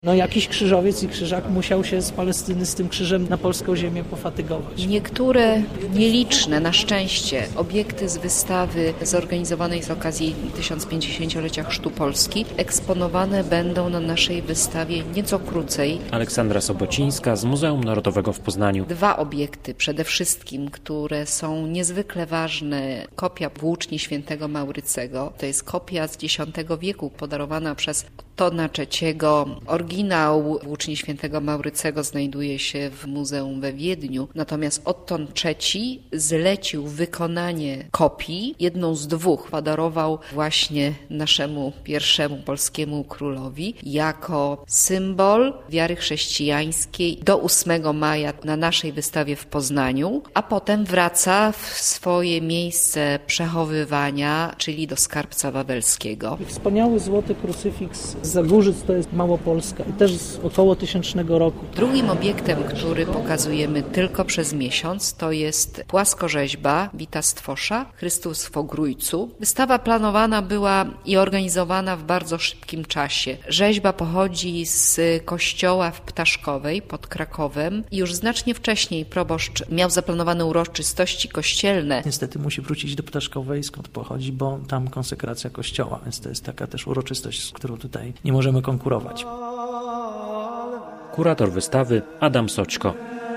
No jakiś krzyżowiec i krzyżak musiał się z Palestyny z tym krzyżem na polską ziemię pofatygować. Niektóre nieliczne, na szczęście, obiekty z wystawy zorganizowanej z okazji 1050-lecia Chrztu Polski eksponowane będą na naszej wystawie nieco krócej. Aleksandra Sobocińska z Muzeum Narodowego w Poznaniu. 2 obiekty przede wszystkim, które są niezwykle ważne. Kopia włóczni świętego Maurycego. To jest kopia z X wieku podarowana przez Ottona III. Oryginał włóczni świętego Maurycego znajduje się w muzeum we Wiedniu. Natomiast Otton III zlecił wykonanie kopii. Jedną z 2 podarował właśnie naszemu pierwszemu polskiemu królowi jako symbol wiary chrześcijańskiej do 8 maja na naszej wystawie w Poznaniu, a potem wraca w swoje miejsce przechowywania, czyli do skarbca wawelskiego. Wspaniały złoty krucyfiks z Zagórzyc, to jest Małopolska i też z około 1000 roku. Drugim obiektem, który pokazujemy tylko przez miesiąc, to jest płaskorzeźba Wita Stwosza, Chrystus w Ogrójcu. Wystawa planowana była i organizowana w bardzo szybkim czasie. Rzeźba pochodzi z kościoła w Ptaszkowej pod Krakowem i już znacznie wcześniej proboszcz miał zaplanowane uroczystości kościelne. Niestety musi wrócić do Ptaszkowej, skąd pochodzi, bo tam konsekracja kościoła, więc to jest taka też uroczystość, z którą tutaj nie możemy konkurować. Kurator wystawy Adam Soćko.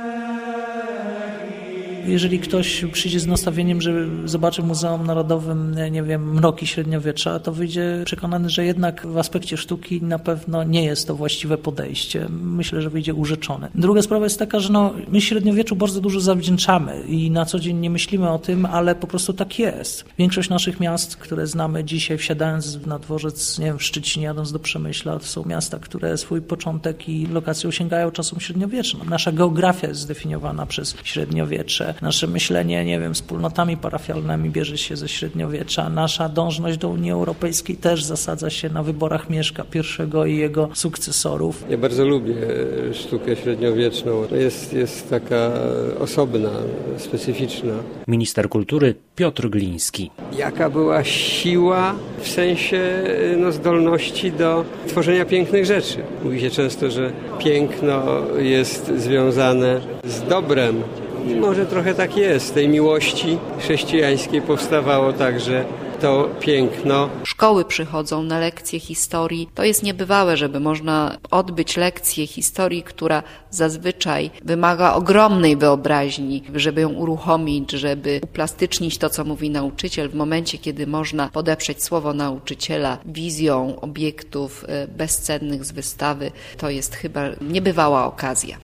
Jeżeli ktoś przyjdzie z nastawieniem, że zobaczy w Muzeum Narodowym, nie wiem, mroki średniowiecza, to wyjdzie przekonany, że jednak w aspekcie sztuki na pewno nie jest to właściwe podejście. Myślę, że wyjdzie urzeczony. Druga sprawa jest taka, że my średniowieczu bardzo dużo zawdzięczamy i na co dzień nie myślimy o tym, ale po prostu tak jest. Większość naszych miast, które znamy dzisiaj, wsiadając na dworzec, nie wiem, w Szczecinie, jadąc do Przemyśla, to są miasta, które swój początek i lokacją sięgają czasem średniowiecznym. Nasza geografia jest zdefiniowana przez średniowiecze. Nasze myślenie, nie wiem, wspólnotami parafialnymi bierze się ze średniowiecza. Nasza dążność do Unii Europejskiej też zasadza się na wyborach Mieszka I i jego sukcesorów. Ja bardzo lubię sztukę średniowieczną. Jest taka osobna, specyficzna. Minister kultury Piotr Gliński. Jaka była siła w sensie zdolności do tworzenia pięknych rzeczy. Mówi się często, że piękno jest związane z dobrem. I może trochę tak jest. Z tej miłości chrześcijańskiej powstawało także to piękno. Szkoły przychodzą na lekcje historii. To jest niebywałe, żeby można odbyć lekcję historii, która zazwyczaj wymaga ogromnej wyobraźni, żeby ją uruchomić, żeby uplastycznić to, co mówi nauczyciel. W momencie, kiedy można podeprzeć słowo nauczyciela wizją obiektów bezcennych z wystawy, to jest chyba niebywała okazja.